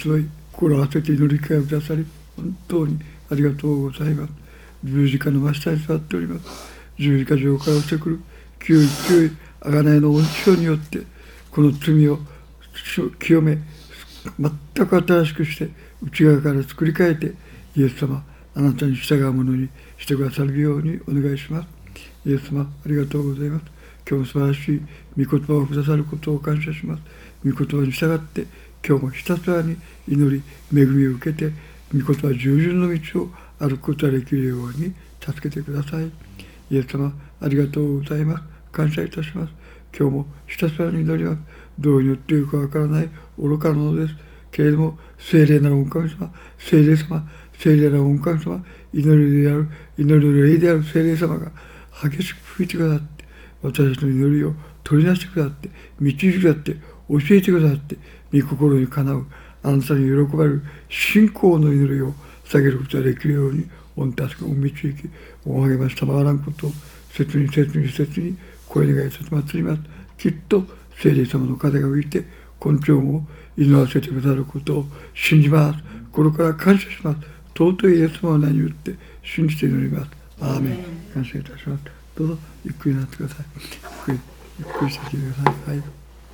すごい心を合わせて祈り会をくださり、本当にありがとうございます。十字架の真下に座っております。十字架上から落ちてくる清い清い贖いの恩寵によって、この罪を清め、全く新しくして、内側から作り変えて、イエス様、あなたに従うものにしてくださるようにお願いします。イエス様、ありがとうございます。今日も素晴らしい御言葉をくださることを感謝します。御言葉に従って、今日もひたすらに祈り、恵みを受けて、御言葉従順の道を歩くことができるように助けてください。イエス様、ありがとうございます。感謝いたします。今日もひたすらに祈ります。どうによっているかわからない愚かなものです。けれども、聖霊なる御神様、聖霊様、聖霊なる御神様、祈りの霊である聖霊様が激しく吹いてくださって、私たちの祈りを取り出してくださって、導いてくださって、教えてくださって、御心にかなう、あなたに喜ばれる信仰の祈りを下げることができるように、御助け、御導き、御励ましたまわらんことを、切に声願いさせまつります。きっと聖霊様の風が吹いて、今朝も祈らせてくださることを信じます。心から感謝します。尊いイエス様の名によって信じて祈ります。アーメン。感謝いたします。どうぞゆっくりなってください。ゆっくりしてきてください。はい。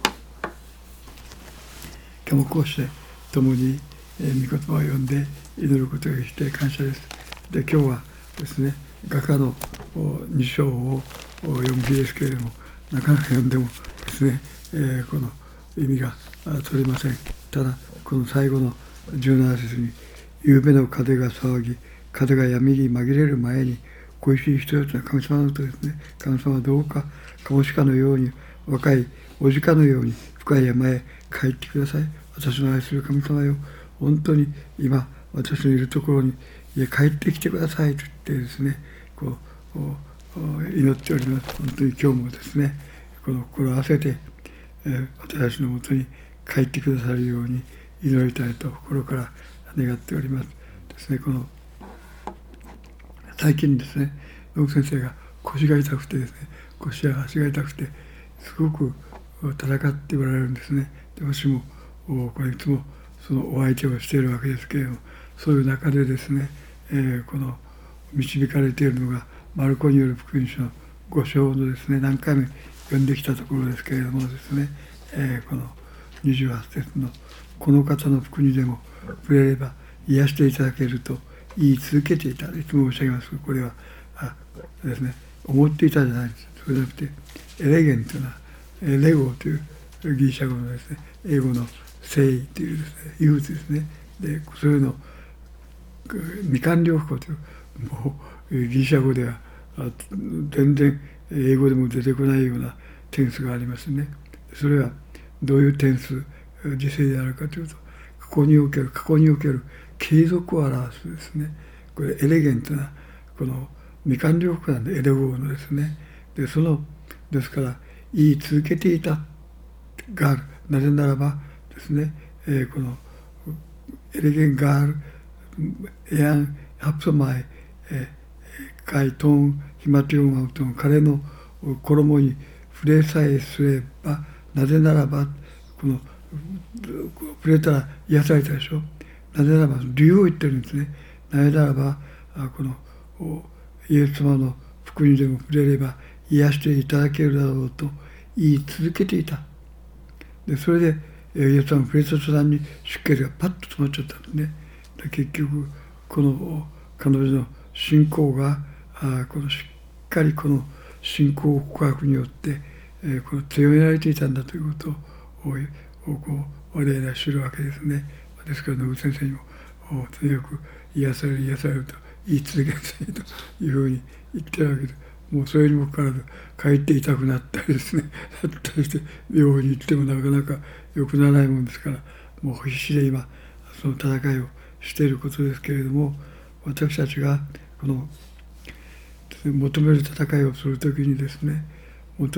今日もこうして共に御言葉を読んで祈ることができて感謝です。で、今日はですね、画家の2章を読む日ですけれども、なかなか読んでもですね、この意味が取れません。ただ、この最後の17節に、夕べの風が騒ぎ、風が闇に紛れる前に、恋しい人たちの神様のことですね。神様はどうか、カモシカのように、若いおじかのように、深い山へ帰ってください。私の愛する神様よ、本当に今、私のいるところに帰ってきてくださいと言ってですね、こう祈っております。本当に今日もですね、この心を合わせて、私たちのもとに帰ってくださるように祈りたいと心から願っております。ですね、この最近ですね、野口先生が腰が痛くてですね、腰や足が痛くて、すごく戦っておられるんですね。で、私もこれいつもそのお相手をしているわけですけれども、そういう中でですね、この導かれているのがマルコによる福音書の5章のですね、何回も読んできたところですけれどもですね、この28節のこの方の福にでも触れれば癒していただけると言い続けていた。いつも申し上げますが、これはですね、思っていたじゃないんです。それじゃなくて、エレゲンというのはレゴというギリシャ語のですね、英語の誠意というですね、憂鬱ですね。で、そういうの未完了語という、もうギリシャ語では全然英語でも出てこないようなテンスがありますね。それはどういうテンス、時世であるかというと、過去における継続を表すですね。これエレゲントなこの未完了語なんで、エレゴのですね。で、ですから言い続けていたがある。なぜならばですね、このエレゲンがあるエアンハプソマイカイトンヒマティオンアウトン、彼の衣に触れさえすれば、なぜならばこの触れたら癒されたでしょ。なぜならば理由を言ってるんですね。なぜならばこのイエス様の福音でも触れれば癒していただけるだろうと言い続けていた。で、それでイエス様の触れた途端に出血がパッと止まっちゃったんですね。で、結局この彼女の信仰がこのしっかりこの信仰告白によってこの強められていたんだということを我々は知るわけですね。ですから野口先生にもとにかく癒されると言い続けなさいというふうに言ってるわけです。もうそれにもかかわらず帰って痛くなったりですね、だったりして病院に行ってもなかなか良くならないもんですから、もう必死で今その戦いをしていることですけれども、私たちがこの求める戦いをするときにですね、やっ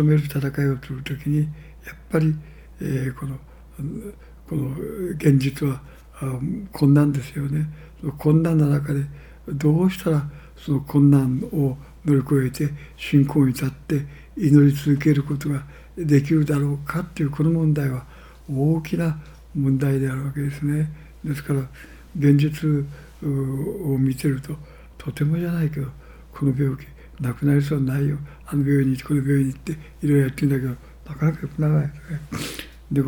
ぱり、この現実は困難ですよね。困難な中でどうしたらその困難を乗り越えて信仰に立って祈り続けることができるだろうかというこの問題は大きな問題であるわけですね。 ですから現実を見てると、とてもじゃないけどこの病気なくなりそうにないよ、あの病院に行ってこの病院に行っていろいろやってるんだけどなかなか良くならないですね。で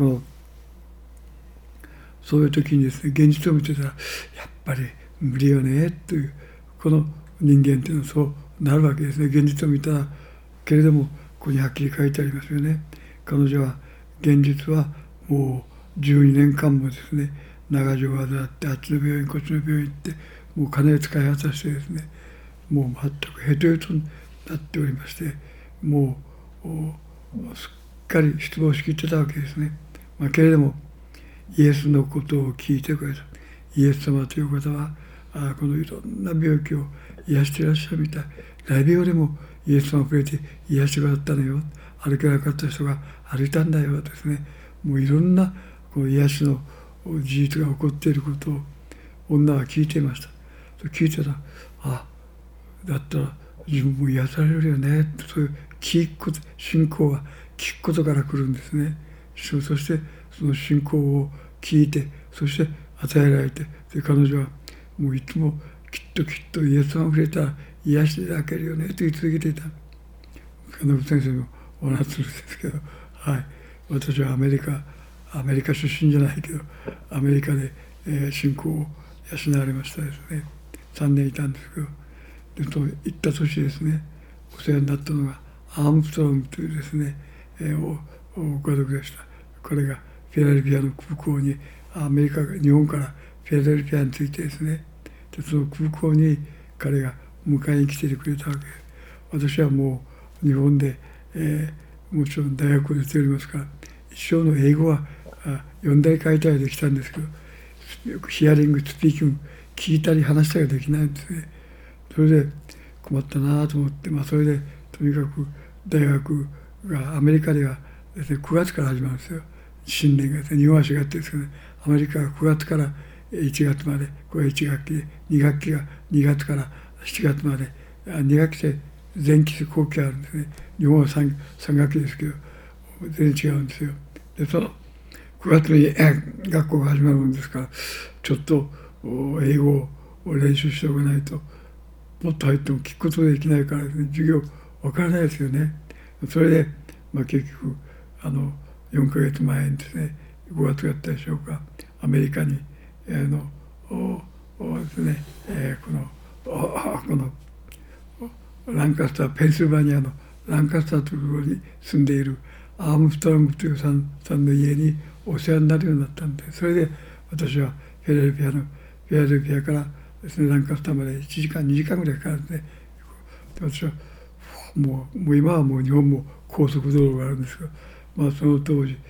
そういう時にですね、現実を見てたらやっぱり無理よねという、この人間っていうのはそうなるわけですね。現実を見たらけれども、ここにはっきり書いてありますよね。彼女は現実はもう12年間もですね、長条を患ってあっちの病院こっちの病院行ってもう金を使い果たしてですね、もう全くヘトヘトになっておりまして、もうすっかり失望しきってたわけですね。けれどもイエスのことを聞いてくれた。イエス様という方はこのいろんな病気を癒していらっしゃるみたい。大病でもイエス様を触れて癒してくださったのよ。歩けなかった人が歩いたんだよですね。もういろんなこの癒しの事実が起こっていることを女は聞いていました。聞いてたら、だったら自分も癒されるよね。そういう聞くこと、信仰は聞くことから来るんですね。そしてその信仰を聞いて、そして与えられて、で彼女はもういつもきっとイエス様を触れたら癒していただけるよねと言い続けていた。金子先生もお話するんですけど、私はアメリカ出身じゃないけどアメリカで、信仰を養われましたですね。3年いたんですけど、でと行った年ですね、お世話になったのがアームストロングというですね、ご家族でした。これがフィラデルフィアの空港に日本からフィラデルフィアに着いてですね、でその空港に彼が迎えに来てくれたわけです。私はもう日本で、もちろん大学を出ておりますから一生の英語は読んだり書いたりできたんですけど、ヒアリングスピーキング聞いたり話したりができないんですね。それで困ったなと思って、それでとにかく大学がアメリカではですね9月から始まるんですよ。新年がですね、日本は4月ですけどね、アメリカが9月から1月まで、これが1学期で、2学期が2月から7月まで、2学期で前期後期あるんですね。日本は 3学期ですけど全然違うんですよ。でその9月に学校が始まるもんですから、ちょっと英語を練習しておかないと、もっと入っても聞くことができないからですね、授業わからないですよね。それで、結局4ヶ月前にですね、5月だったでしょうか、アメリカにですね、このランカスター、ペンシルバニアのランカスターというところに住んでいるアームストロングというさんの家にお世話になるようになったんで、それで私はフィラデルフィアからですね、ランカスターまで1時間2時間ぐらいかかるんで、で私はもう今はもう日本も高速道路があるんですけど、その当時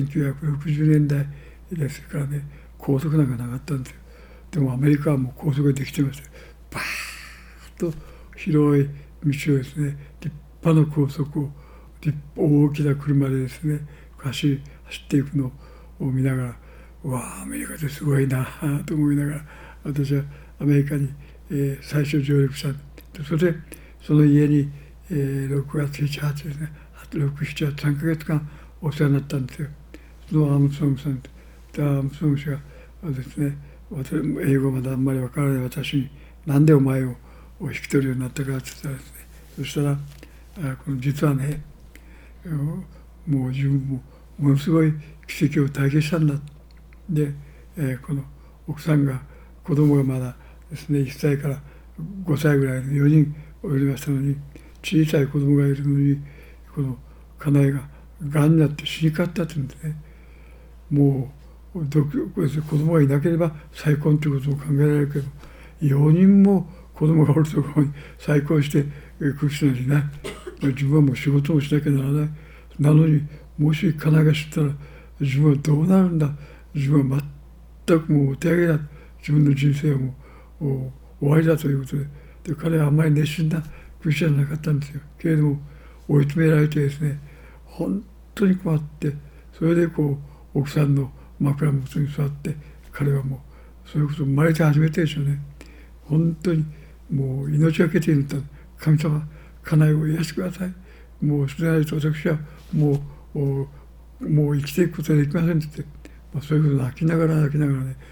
1960年代ですからね、高速なんかなかったんですよ。でもアメリカはもう高速ができてまして、バーッと広い道をですね、立派な高速を大きな車でですね走っていくのを見ながら、うわあアメリカってすごいなと思いながら、私はアメリカに、最初上陸したんで、それでその家に、6月7、8ですね、6、7、8、3ヶ月間お世話になったんですよ。そのアームストロングさんで、アームストロング氏がですね、英語まだあんまりわからない私になんでお前を引き取るようになったかって言ったらですね、そしたら実はね、もう自分もものすごい奇跡を体験したんだ。で、この奥さんが子供がまだですね1歳から5歳ぐらいの4人おりましたのに、小さい子供がいるのにこの家内ががんになって死にかったって言うんですね。もう子供がいなければ再婚ということも考えられるけど、4人も子供がおるところに再婚してくる人なんていない。自分はもう仕事もしなきゃならない。なのにもし家内が知ったら自分はどうなるんだ。自分は全くもうお手上げだ。自分の人生はもう終わりだということで、彼はあんまり熱心なクリスチャンじゃなかったんですよ。けれども追い詰められてですね、本当に困って、それで奥さんの枕元に座って、彼はもうそういうこと生まれて初めてでしょうね。本当にもう命がけているんだ。神様、家内を癒してください。もうそれなりと私はもう生きていくことはできませんって言って、そういうことを泣きながらね、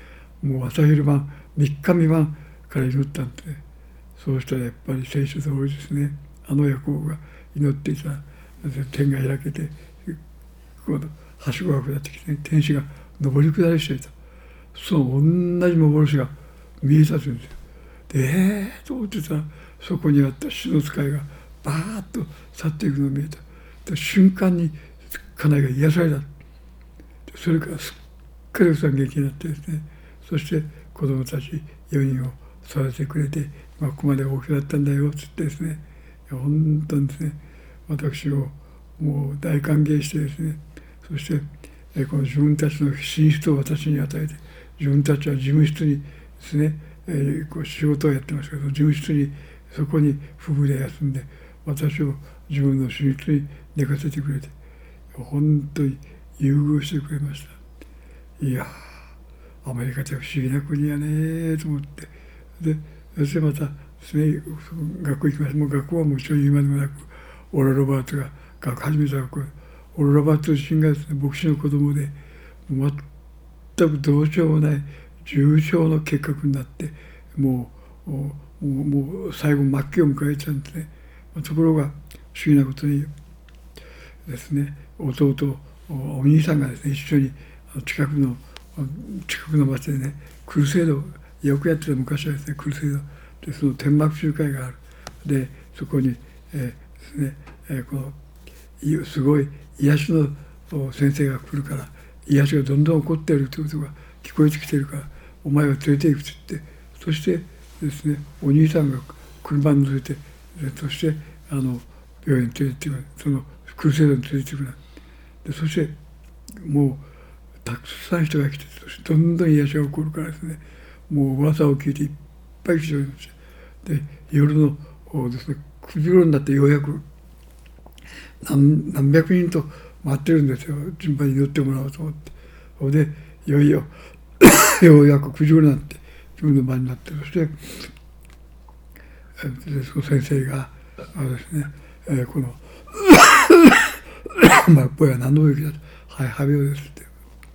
もう朝昼晩3日3晩から祈ったんで、ね、そうしたらやっぱり聖書通りですね、あのヤコブが祈っていたら天が開けて、このはしごが下ってきて、ね、天使が上り下りしていた。その同じ幻が見えたというんですよ。でと思ってたら、そこにあった主の使いがバーッと去っていくのが見えた。で瞬間に家内が癒された。それからすっかり奥さん元気になってですね、そして子供たち4人を育ててくれて、ここまで大きくなったんだよって言ってですね、本当にですね、私をもう大歓迎してですね、そしてこの自分たちの寝室を私に与えて、自分たちは事務室にですね、こう仕事をやってましたけど、事務室にそこに夫婦で休んで、私を自分の寝室に寝かせてくれて、本当に優遇してくれました。いやー、アメリカって不思議な国やねと思って、でそしてまたですね、学校行きました。もう学校はもちろん言うまでもなく、オラ・ロバートが学校始めた学校、オラ・ロバート自身がですね、牧師の子供で、全くどうしようもない重症の結核になって、もう最後末期を迎えてたんですね。ところが不思議なことにですね、弟、お兄さんがですね、一緒に近くの町でね、クルセードよくやってた昔はですね、クルセードで、その天幕集会がある。でそこに、ですね、このすごい癒しの先生が来るから、癒しがどんどん起こっているということが聞こえてきているから、お前を連れて行くと言って、そしてですね、お兄さんが車に乗せて、そして病院に連れて行ってくる、そのクルセードに連れて行ってくる。でそしてもうたくさん人が来て、そしてどんどん癒しが起こるからですね、もう噂を聞いていっぱい来ておりました。で夜のですね、9時頃になってようやく何百人と待ってるんですよ、順番に祈ってもらおうと思って。それでいよいよようやく9時頃になって自分の番になって、そしてその先生がですね、このぼや何の病気だと、はい、歯病ですって、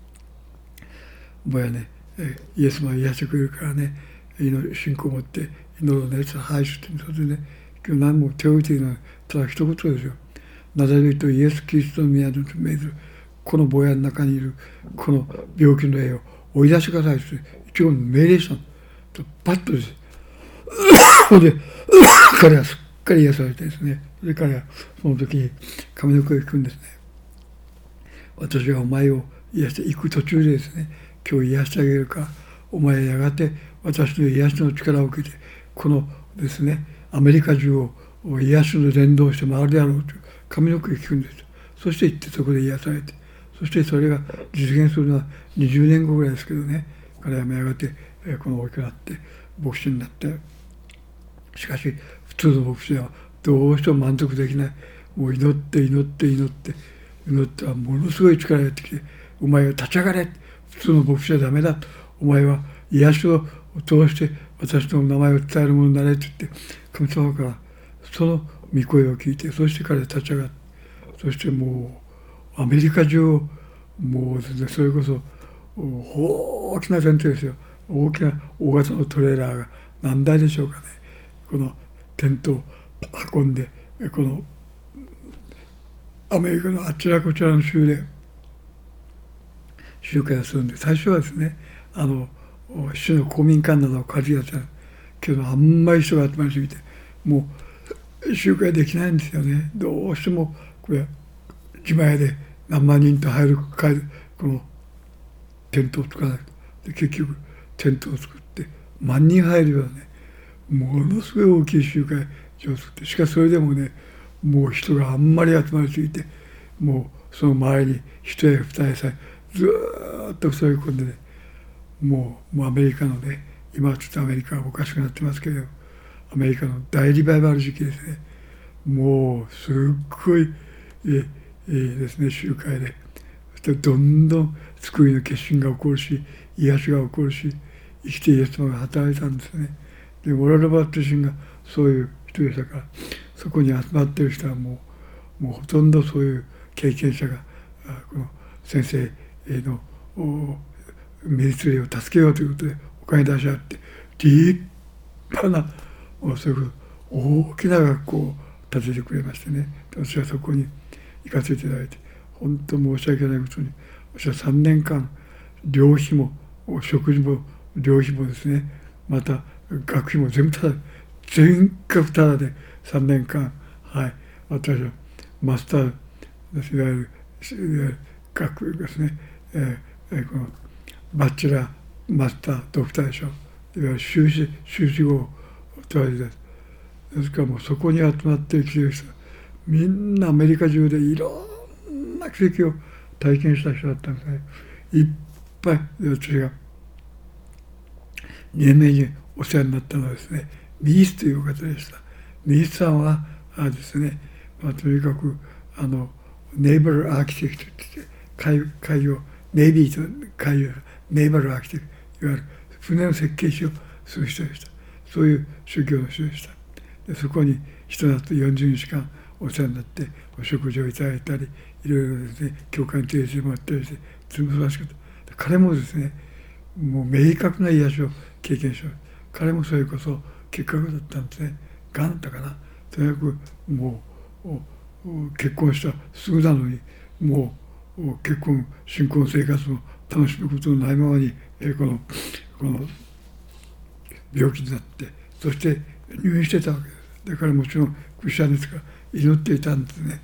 ぼやね、イエスも癒してくれるからね、信仰を持って祈ろうねって、はい、って、それでね、今日何も手を打っているのはただ一言ですよ。ナザレ人イエス・キリストの宮と命ずるこのぼやの中にいるこの病気の霊を追い出してくださいって一応命令したの。パッとです。それで彼はすっかり癒されてですね、それからその時に髪の毛を引くんですね。私はお前を癒していく途中でですね、今日癒してあげるから、お前はやがて私の癒しの力を受けて、このですね、アメリカ中を癒しの伝道して回るであろうという髪の毛を引くんです。そして行ってそこで癒されて、そしてそれが実現するのは20年後ぐらいですけどね、彼はやがてこの大きくなって牧師になって、しかし普通の牧師ではどうしても満足できない。もう祈ってはものすごい力がやってきて、お前は立ち上がれ、普通の牧師はダメだ、お前は癒しを通して私の名前を伝えるものになれって言って、神様からその御声を聞いて、そして彼は立ち上がって、そしてもうアメリカ中をもうですね、それこそ大きな前提ですよ、大きな大型のトレーラーが何台でしょうかね、このテントを運んで、このアメリカのあちらこちらの州で集会をするんで、最初はですね、市の公民館などを借りやつやけど、あんまり人が集まりすぎてもう集会できないんですよね。どうしてもこれ自前で何万人と入るこのテントを作らないと。で結局テントを作って万人入るようなね、ものすごい大きい集会場を作って、しかしそれでもね、もう人があんまり集まりすぎて、もうその周りに一重二重さえずっと塞ぎ込んでね、もうアメリカのね、今はちょっとアメリカがおかしくなってますけど、アメリカの大リバイバル時期ですね、もうすっごいですね、集会で、そしてどんどん救いの決心が起こるし、癒しが起こるし、生きてイエス様が働いたんですね。でオラ・ロバート自身がそういう人でしたから、そこに集まっている人はもうほとんどそういう経験者がこの先生の目移りを助けようということでお金出し合って、立派なそういう大きな学校を建ててくれましてね、私はそこに行かせていただいて、本当申し訳ないことに、私は3年間寮費も食事も寮費もですね、また学費も全部ただ、全額ただで3年間、はい、私はマスターです、いわゆる学ですね、このバチェラー、マスター、ドクター賞、いわゆる修士号を取られてです。ですからもうそこに集まってきている人、みんなアメリカ中でいろんな奇跡を体験した人だったんですね。いっぱい私が2年目にお世話になったのはですね、ミースという方でした。ミースさんはですね、とにかくネイバルアーキテクトって言って海洋ネイビーと海洋ネイバルアーキテクト、いわゆる船の設計士をする人でした。そういう宗教の人でした。でそこに一夏40日間お世話になってお食事をいただいたり、いろいろですね、教会に提示してもらったりして、素晴らしかった。彼もですね、もう明確な癒しを経験しました。彼もそれこそ結核だったんですね。がんだったかな。とにかくもう結婚したすぐなのに、もう結婚新婚生活も楽しむことのないままにこの病気になって、そして入院してたわけです。だからもちろんクリスチャンですから祈っていたんですね。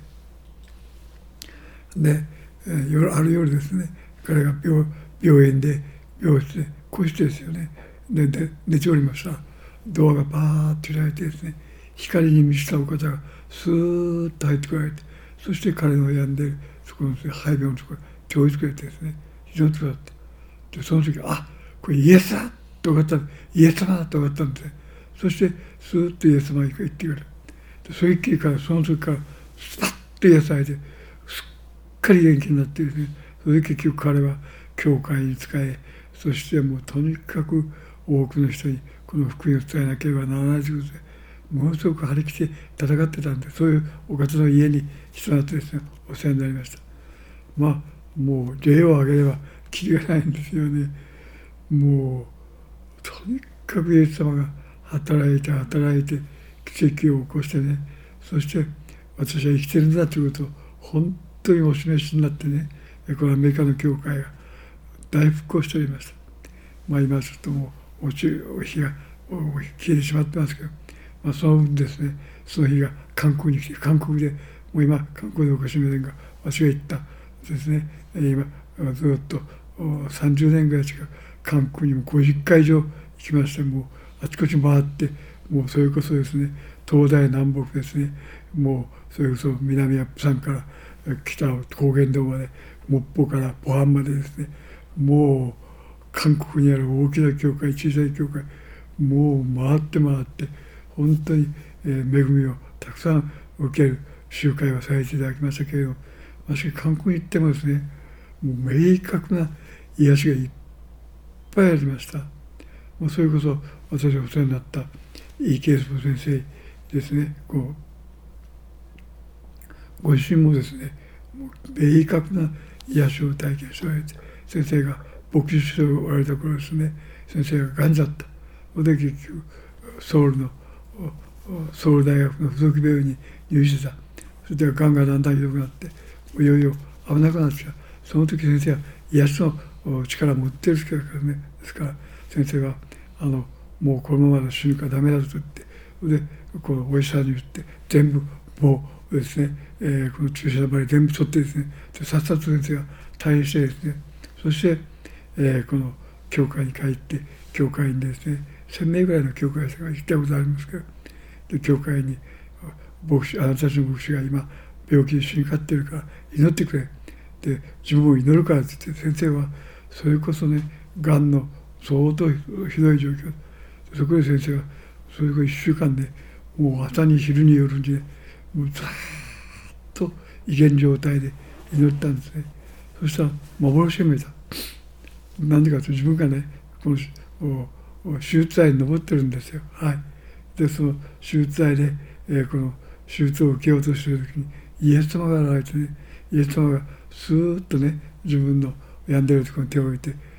で、ある夜ですね、彼が病院で病室で個室ですよね。で寝ておりましたら、ドアがバーッと開いてですね、光に満ちたお方がスーッと入ってこられて、そして彼の病んでいるそこの肺病のところに手を置いてくれてですね、非常にくだって、でその時これイエスだと分かった、イエス様だと分かったんですね。そしてスーッとイエス様が言ってくれる。それっきりからその時からスパッと癒されて、すっかり元気になってですね、それで結局彼は教会に仕え、そしてもうとにかく多くの人にこの福音を伝えなければならないということで、ものすごく張り切って戦ってたんで、そういうお方の家に一緒になってですね、お世話になりました。もう例を挙げればキリがないんですよね。もうとにかくイエス様が働いて奇跡を起こしてね、そして私は生きてるんだということを本当にお示しになってね、このアメリカの教会が大復興しておりました。今ちょっともう日が消えてしまってますけど、その分ですね、その日が韓国に来て、韓国でもう今韓国でおかしいませんが、私が行ったですね、今ずっと30年ぐらい近く韓国にも50回以上行きまして、もうあちこち回って、もうそれこそですね、東西南北ですね、もうそれこそ南アップ山から北高原道まで、木浦からポハンまでですね、もう韓国にある大きな教会、小さい教会、もう回って本当に恵みをたくさん受ける集会をさせていただきましたけれども、しかし韓国に行ってもですね、もう明確な癒しがいっぱいありました。もうそれこそ私がお世話になったイ・ケイスボ先生ですね、ご自身もですね、もう明確な癒しを体験しておられて、先生が牧師しておられた頃ですね、先生ががんだった。で結局ソウル大学の附属病院に入院してた。それでがんがだんだんひどくなって、いよいよ危なくなってきた。その時先生は癒しの力を持っているからね。ですから先生はもうこのままで死ぬからダメだと言って、でこのお医者さんに言って全部もうですね、この注射の場合全部取ってですね、さっさと先生が退院してですね、そして、この教会に帰って、教会にですね、1000名ぐらいの教会が行ったことありますけど、で教会にあなたたちの牧師が今病気で死にかかっているから祈ってくれ、で自分も祈るからって言って、先生はそれこそね、がんの相当ひどい状況、そこで先生はそれこそ1週間でもう朝に昼に夜にね、もうずっと威厳状態で祈ったんですね。そしたら幻が見えた。なんでかというと、自分がね、この手術台に登ってるんですよ。はい。でその手術台で、この手術を受けようとしている時にイエス様が現れてね、イエス様がスーッとね、自分の病んでるところに手を置いて、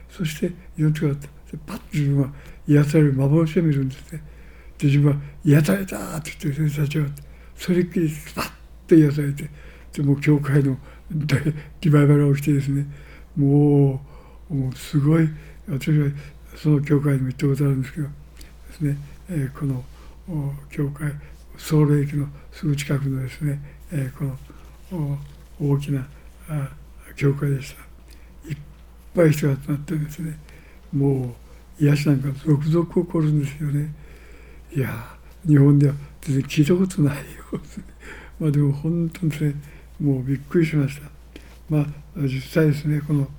そして命があって、パッと自分は癒される幻を見るんですね。で自分は癒されたって言って先生たちはそれっきりパッと癒されて、でもう教会のリバイバルが起きてですね、もうすごい、私はその教会にも行ったことあるんですけどですね、この教会ソウル駅のすぐ近くのですね、この大きな教会でした。いっぱい人が集まってですね、もう癒しなんか続々起こるんですよね。いや日本では全然聞いたことないよですね。まあでも本当にですね、もうびっくりしました。まあ実際ですね、この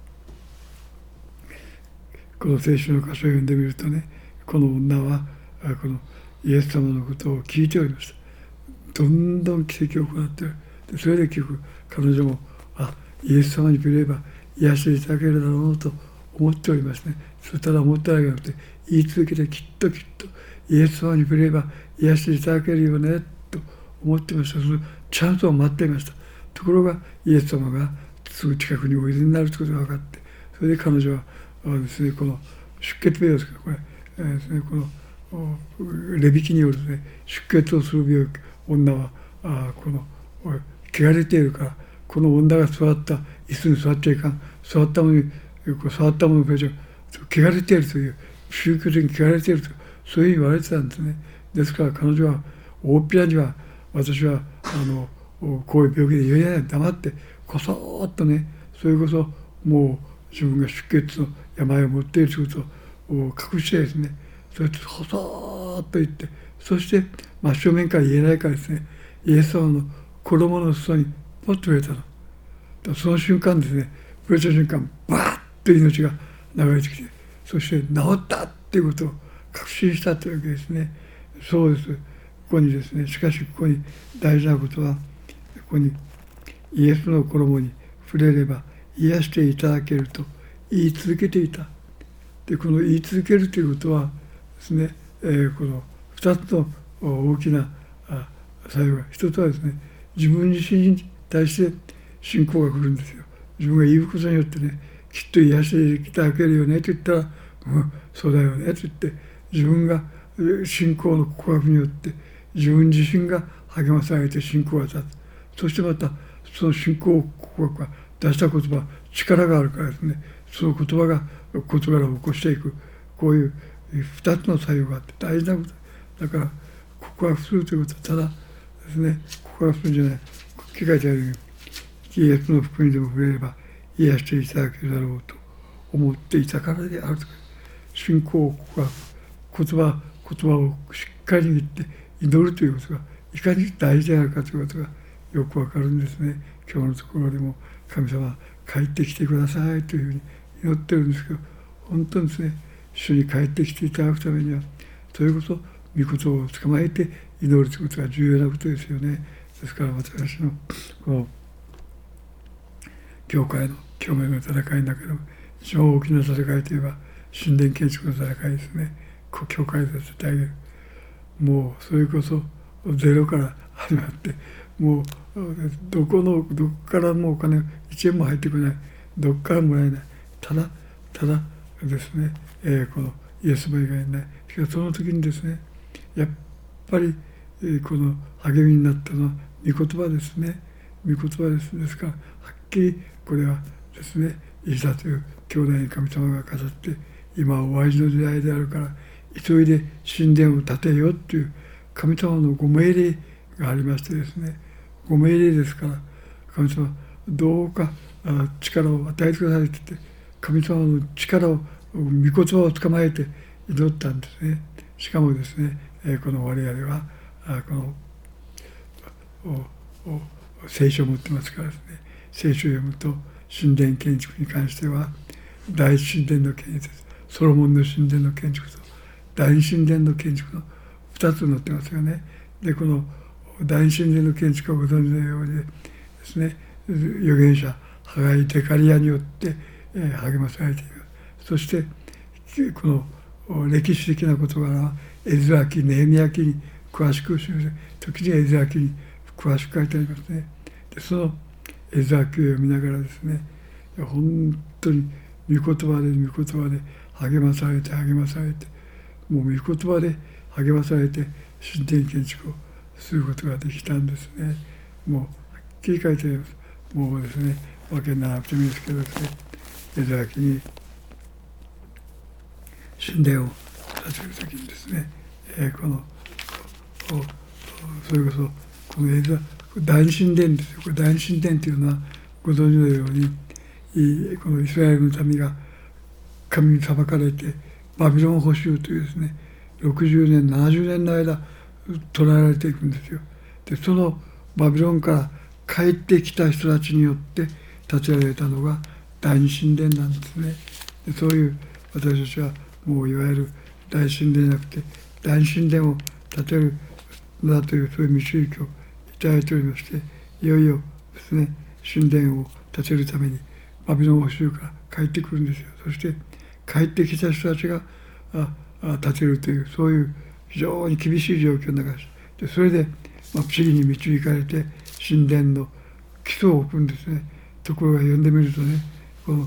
聖書の箇所を読んでみるとね、この女はこのイエス様のことを聞いておりました。どんどん奇跡を行っている。でそれで結局彼女もイエス様に触れれば癒していただけるだろうと思っておりますね。そしたら思っただけじゃなくて言い続けてきっとイエス様に触れれば癒していただけるよねと思ってました。そのチャンスを待っていました。ところがイエス様がすぐ近くにおいでになるということが分かって、それで彼女はですね、この出血病ですからこれ、ですね、このレビキによるですね、出血をする病気、女はこの汚れているから、この女が座った椅子に座っちゃいかん、座ったものに触ったものが汚れているという、宗教的に汚れているという、そういうふうに言われてたんですね。ですから彼女は大っぴらには、私はこういう病気で言えない、黙ってこそっとね、それこそもう自分が出血の病を持っているということを隠してですね、それとこそっと言って、そして真正面から言えないからですね、イエス様の衣の裾にポッと触れたの。その瞬間ですね、触れた瞬間バーッと命が流れてきて、そして治ったっていうことを確信したというわけですね。そうです。ここにですね、しかしここに大事なことは、ここにイエスの衣に触れれば癒していただけると言い続けていた。でこの言い続けるということはですね、この2つの大きな作用が、一つはですね、自分自身に対して信仰が来るんですよ。自分が言うことによってね、きっと癒していただけるよねと言ったら、そうだよねと言って、自分が信仰の告白によって自分自身が励まされて信仰が立つ。そしてまたその信仰告白が出した言葉、力があるからですね、その言葉が事柄を起こしていく、こういう2つの作用があって大事なことだから、告白するということはただですね、告白するんじゃない、書いてあるようにイエスの福音でも触れれば癒していただけるだろうと思っていたからであるとか、信仰告白、言葉をしっかり握って祈るということがいかに大事であるかということがよくわかるんですね。今日のところでも神様帰ってきてくださいというふうに祈ってるんですけど、本当にですね、主に帰ってきていただくためにはそれこそ御言葉を捕まえて祈るということが重要なことですよね。ですから私のこの教会の教会の戦いの中でも一番大きな戦いといえば神殿建築の戦いですね。教会で絶対もうそれこそゼロから始まって、もうどこからもお金1円も入ってこない、どこからもらえない、ただですね、このイエス様以外にない。しかしその時にですね、やっぱりこの励みになったのは御言葉ですね。御言葉です。ですからはっきりこれはですね、いざという兄弟に神様が語って、今は終わりの時代であるから急いで神殿を建てよという神様のご命令がありましてですね、ご命令ですから、神様どうか力を与えてくださいと言って、神様の力を、御言葉を捕まえて祈ったんですね。しかもですね、この我々はこの聖書を持ってますからですね、聖書を読むと神殿建築に関しては第一神殿の建設、ソロモンの神殿の建築と第二神殿の建築の2つ載ってますよね。でこの第二神殿の建築をご存知のようにですね、預言者ハガイ・ゼカリヤによって励まされています。そしてこの歴史的な事柄はエズラ記、ネヘミヤ記に詳しく記して、時にエズラ記に詳しく書いてありますね。でそのエズラ記を読みながらですね、本当に御言葉で御言葉で励まされて励まされて、もう御言葉で励まされて神殿建築をすることができたんですね。もうはっきり書いてあります。もうですね、わけにならなくてもいいですけどですね、江戸焼に神殿を建てるときにですね、それこそこの大神殿ですよ。これ大神殿というのはご存知のように、このイスラエルの民が神に裁かれてバビロン捕囚というですね、60年70年の間捕らえられていくんですよ。でそのバビロンから帰ってきた人たちによって建てられたのが大神殿なんですね。でそういう私たちはもういわゆる大神殿じゃなくて大神殿を建てるのだというそういう導きをいただいておりまして、いよいよですね、神殿を建てるためにバビロン捕囚から帰ってくるんですよ。そして帰ってきた人たちが建てるというそういう非常に厳しい状況の中で、それで不思議に導かれて神殿の基礎を置くんですね。ところが読んでみるとね、この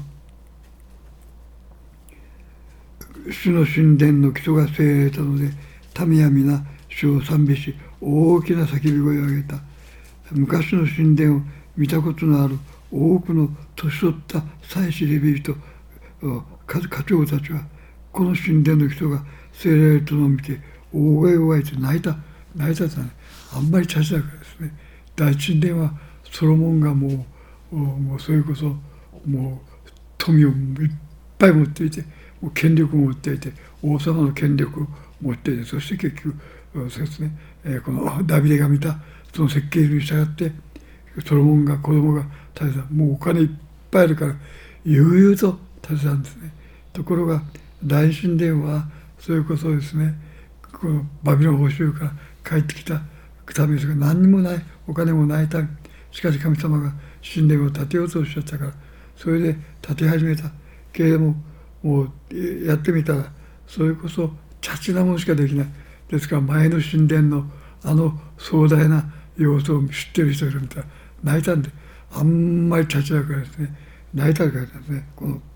主の神殿の基礎が据えられたので、民は皆主を賛美し大きな叫び声を上げた。昔の神殿を見たことのある多くの年取った祭司レビ人課長たちはこの神殿の基礎が据えられたのを見て大声を上げて泣いたとはね、あんまり茶々だからですね。大神殿はソロモンがもうそれこそもう富をいっぱい持っていて、もう権力を持っていて、王様の権力を持っていて、そして結局そうですね、このダビデが見たその設計図に従ってソロモンが子供が建てた、もうお金いっぱいあるから悠々と建てたんですね。ところが大神殿はそれこそですね、このバビロン捕囚から帰ってきた民ですが、何にもないお金もない民、しかし神様が神殿を建てようとおっしゃったから、それで建て始めたけれども、もうやってみたらそれこそチャチなものしかできない。ですから前の神殿の壮大な様子を知っている人が見たら泣いたんで、あんまりチャチだからですね、泣いたからですね、この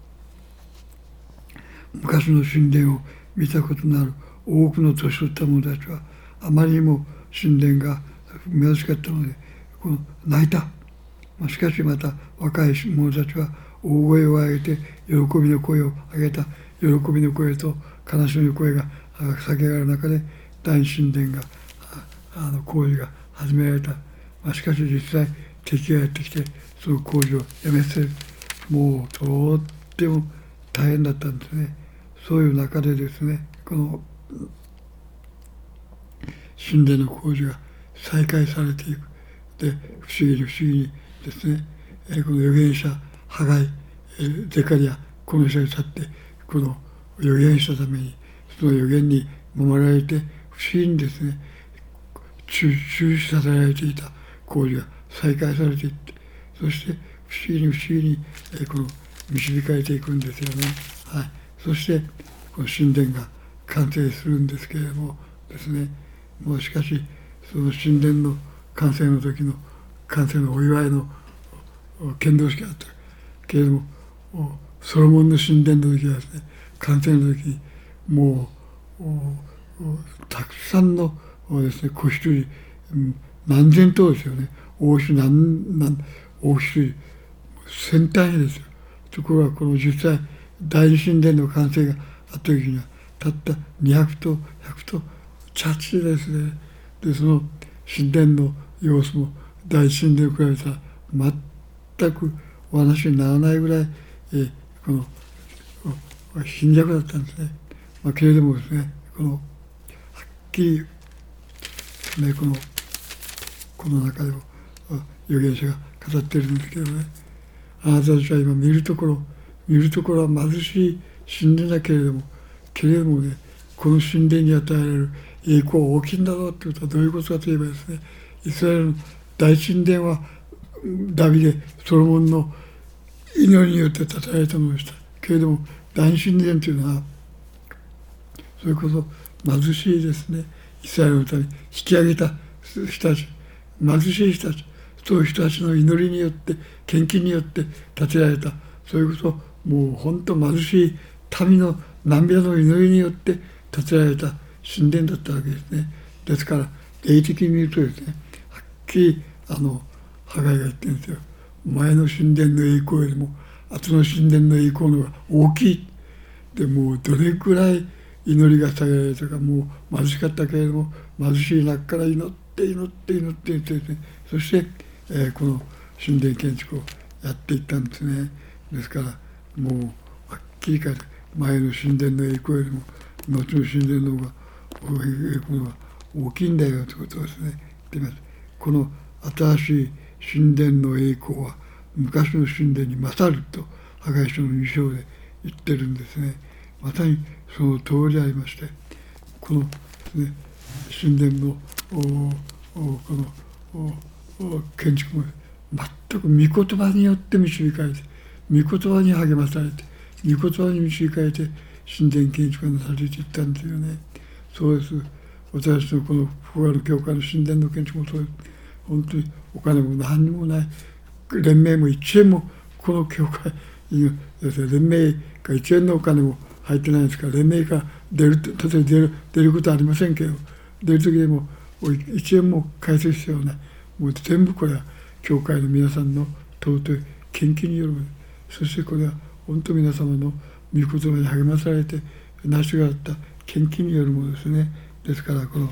昔の神殿を見たことのある多くの年取った者たちはあまりにも神殿が貧しかったのでこの泣いた。しかしまた若い者たちは大声を上げて喜びの声を上げた。喜びの声と悲しみの声が叫ばれる中で大神殿が工事が始められた。しかし実際敵がやってきてその工事をやめさせる。もうとっても大変だったんですね。そういう中でですね、この神殿の工事が再開されていく。で不思議にですね、この預言者ハガイ、ゼカリア、この人に去ってこの預言したためにその預言に守られて不思議にですね中止させられていた工事が再開されていって、そして不思議にこの導かれていくんですよね。はい、そしてこの神殿が完成するんですけれどもですね、もうしかしその神殿の完成の時の完成のお祝いの献堂式があったけれども、ソロモンの神殿の時はですね、完成の時にもうたくさんのですね、子羊、何千頭ですよね。大羊1000単位ですよ。ところがこの実際第二神殿の完成があった時にはたった200頭100頭チャチですね。でその神殿の様子も第一神殿に比べたら全くお話にならないぐらい、この貧弱だったんですね。けれどもですね、このはっきり、ね、この中でも預言者が語っているんですけどね、あなたたちは今見るところは貧しい神殿だけれどもね、この神殿に与えられる栄光は大きいんだろうということはどういうことかといえばですね、イスラエルの大神殿はダビデ、ソロモンの祈りによって建てられたものでしたけれども、大神殿というのはそれこそ貧しいですね、イスラエルのために引き上げた人たち、貧しい人たち、そういう人たちの祈りによって献金によって建てられた、それこそもう本当貧しい民の涙の祈りによって建てられた神殿だったわけですね。ですから霊的に見るとですね、はっきりハガイが言ってるんですよ。前の神殿の栄光よりも後の神殿の栄光の方が大きい。でもうどれくらい祈りが下げられたか、もう貧しかったけれども貧しい中から祈ってですね、そして、この神殿建築をやっていったんですね。ですからもうはっきり書いて、前の神殿の栄光よりも後の神殿の方が栄光が大きいんだよということをですね言っています。この新しい神殿の栄光は昔の神殿に勝るとハガイ書の2章で言ってるんですね。まさにその通りでありまして、このですね、神殿のこの建築も全く御言葉によって導かれて、御言葉に励まされて、御言葉に導かれて神殿建築がなされていったんですよね。そうです。私のこの福岡の教会の神殿の建築もそうです。本当にお金も何にもない、連盟も1円もこの教会連盟が1円のお金も入ってないですから、連盟が出ることはありませんけど、出る時でも1円も返す必要はない。もう全部これは教会の皆さんの尊い献金によるもの。そしてこれは本当皆様の御言葉に励まされて成し上がった献金によるものですね。ですからこの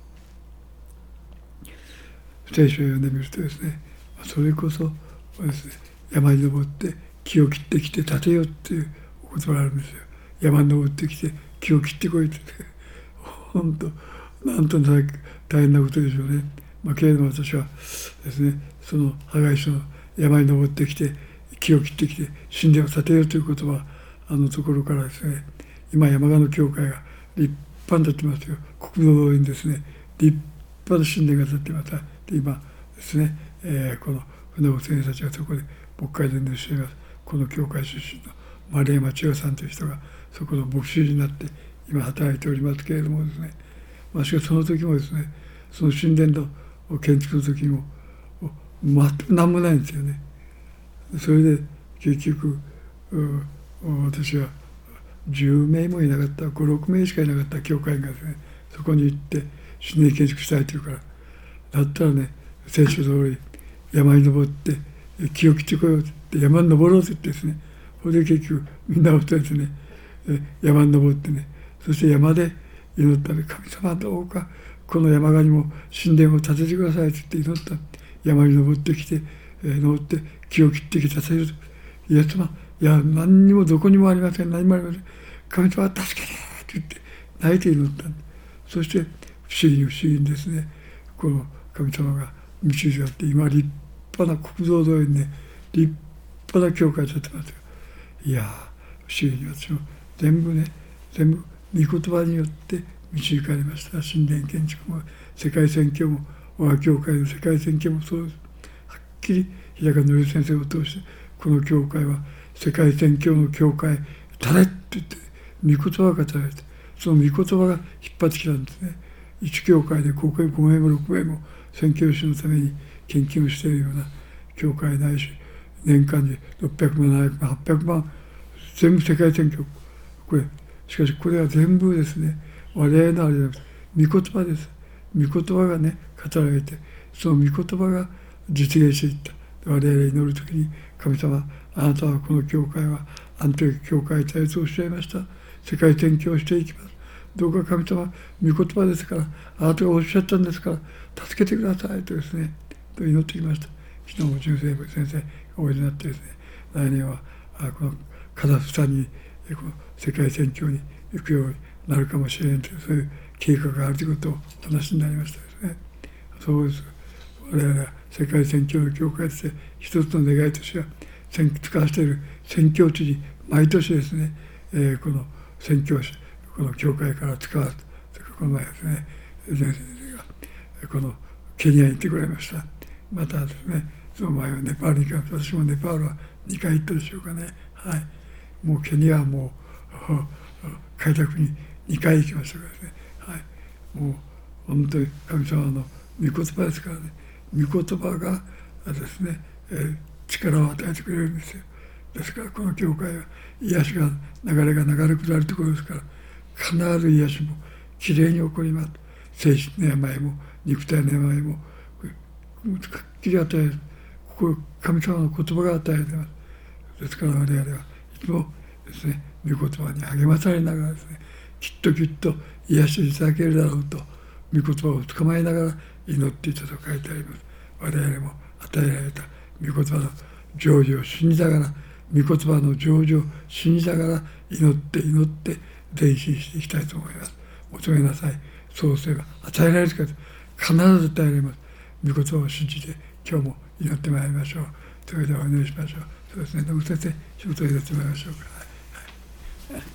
聖書を読んでみるとですね、それこそですね、山に登って木を切ってきて立てよっていうお言葉があるんですよ。山に登ってきて木を切ってこいって、本当なんと大変なことでしょうね。けれども私はですね、そのハガイ書の山に登ってきて木を切ってきて神殿を建てようという言葉、ところからですね、今山鹿の教会が立派に建ってますよ。国土通りにですね、立派な神殿が建っています。で今ですね、この船尾先生たちがそこで牧会伝道しています。この教会出身の丸山千代さんという人がそこの牧師になって今働いておりますけれどもですね、しかしその時もですね、その神殿の建築の時も全く何もないんですよね。それで結局私は10名もいなかった、5、6名しかいなかった教会がですね、そこに行って神殿建築したいというから、だったらね、聖書通り山に登って木を切ってこようって山に登ろうって言ってですね、それで結局みんなとですね、山に登ってね、そして山で祈ったら、神様どうかこの山鹿にも神殿を建ててくださいって言って祈った。山に登ってきて、登って木を切ってきて建てると。イエス様、いや何にもどこにもありません、何もありません、神様助けてって言って泣いて祈った。そして不思議にですね、この神様が導きがあって今立派な国道通りにね、立派な教会建てますよ。いや不思議に私も全部御言葉によって導かれました。神殿建築も世界宣教も我が教会の世界宣教もそうです。はっきり平川典先生を通してこの教会は世界宣教の教会たれって言って御言葉が語られて、その御言葉が引っ張ってきたんですね。一教会で5名も6名も宣教師のために献金をしているような教会ないし、年間に600万、700万、800万、全部世界宣教。これしかしこれは全部ですね、我々のあれじゃなくて御言葉です。御言葉がね語られて、その御言葉が実現していった。我々祈る時に、神様あなたはこの教会はアントニオ教会対立をおっしゃいました。世界宣教をしていきます。どうか神様、御言葉ですから、あなたがおっしゃったんですから助けてくださいとですね、と祈ってきました。昨日も中世部先生がおいでになってですね、来年はこのカザフスタンにこの世界宣教に行くようになるかもしれんという、そういう計画があるということをお話になりましたですね。そうです。我々は世界宣教の教会として一つの願いとしては、使わせている宣教地に毎年ですね、この宣教師、この教会から使われた。この前ですね、先生がこのケニアに行ってくれました。またですね、その前はネパールに行きました。私もネパールは2回行ったでしょうかね。はい。もうケニアはもう開拓に2回行きましたからですね。はい。もう本当に神様の御言葉ですからね。御言葉がですね、力を与えてくれるんですよ。 ですからこの教会は癒しが流れ下るところですから、必ず癒しもきれいに起こります。精神の病も肉体の病もはっきり与える、ここ神様の言葉が与えられます。ですから我々はいつもですね、御言葉に励まされながらですね、きっと癒していただけるだろうと御言葉を捕まえながら祈っていたと書いてあります。我々も与えられた御言葉の成就を信じながら、御言葉の成就を信じながら祈って前進していきたいと思います。求めなさい、そうすれば与えられるから、必ず与えられます。御言葉を信じて今日も祈ってまいりましょう。それではお祈りしましょう。そうですね、野口先生、仕事をやってもらいましょうか。